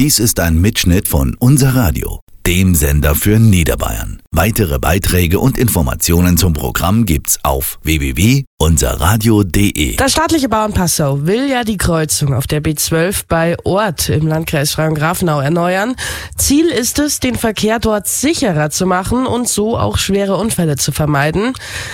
Dies ist ein Mitschnitt von Unser Radio, dem Sender für Niederbayern. Weitere Beiträge und Informationen zum Programm gibt's auf www.unserradio.de. Das staatliche Bauamt Passau will ja die Kreuzung auf der B12 bei Orth im Landkreis Freyung-Grafenau erneuern. Ziel ist es, den Verkehr dort sicherer zu machen und so auch schwere Unfälle zu vermeiden.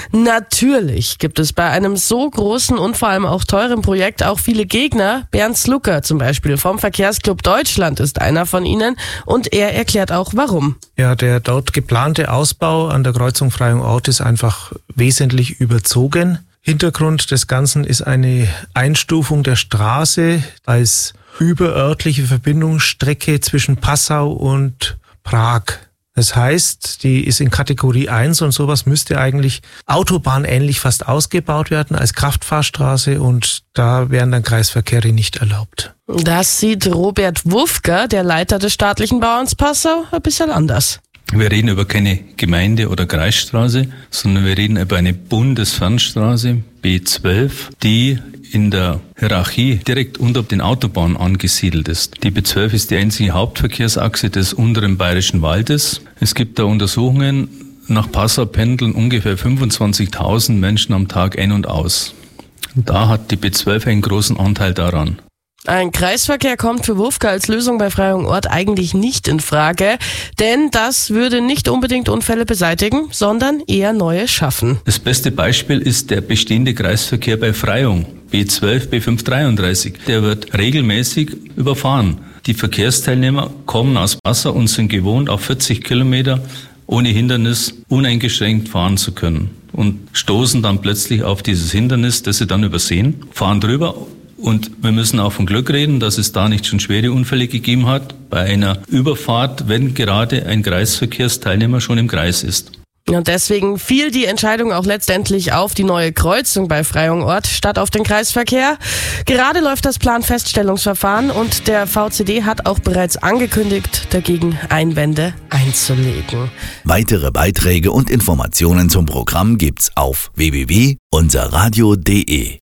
Natürlich gibt es bei einem so großen und vor allem auch teuren Projekt auch viele Gegner. Bernd Slucker zum Beispiel vom Verkehrsclub Deutschland ist einer von ihnen und er erklärt auch warum. Ja, der dort geplante Ausbau an der Kreuzung Freyung-Orth ist einfach wesentlich überzogen. Hintergrund des Ganzen ist eine Einstufung der Straße als überörtliche Verbindungsstrecke zwischen Passau und Prag. Das heißt, die ist in Kategorie 1 und sowas müsste eigentlich autobahnähnlich fast ausgebaut werden als Kraftfahrstraße und da wären dann Kreisverkehre nicht erlaubt. Das sieht Robert Wufka, der Leiter des staatlichen Bauamts Passau, ein bisschen anders. Wir reden über keine Gemeinde- oder Kreisstraße, sondern wir reden über eine Bundesfernstraße, B12, die in der Hierarchie direkt unter den Autobahnen angesiedelt ist. Die B12 ist die einzige Hauptverkehrsachse des unteren Bayerischen Waldes. Es gibt da Untersuchungen, nach Passau pendeln ungefähr 25.000 Menschen am Tag ein und aus. Da hat die B12 einen großen Anteil daran. Ein Kreisverkehr kommt für Wufka als Lösung bei Freyung-Orth eigentlich nicht in Frage, denn das würde nicht unbedingt Unfälle beseitigen, sondern eher neue schaffen. Das beste Beispiel ist der bestehende Kreisverkehr bei Freyung, B12, B533. Der wird regelmäßig überfahren. Die Verkehrsteilnehmer kommen aus Passau und sind gewohnt, auf 40 Kilometer ohne Hindernis uneingeschränkt fahren zu können und stoßen dann plötzlich auf dieses Hindernis, das sie dann übersehen, fahren drüber. Und wir müssen auch von Glück reden, dass es da nicht schon schwere Unfälle gegeben hat bei einer Überfahrt, wenn gerade ein Kreisverkehrsteilnehmer schon im Kreis ist. Und deswegen fiel die Entscheidung auch letztendlich auf die neue Kreuzung bei Freyung-Orth statt auf den Kreisverkehr. Gerade läuft das Planfeststellungsverfahren und der VCD hat auch bereits angekündigt, dagegen Einwände einzulegen. Weitere Beiträge und Informationen zum Programm gibt's auf www.unserradio.de.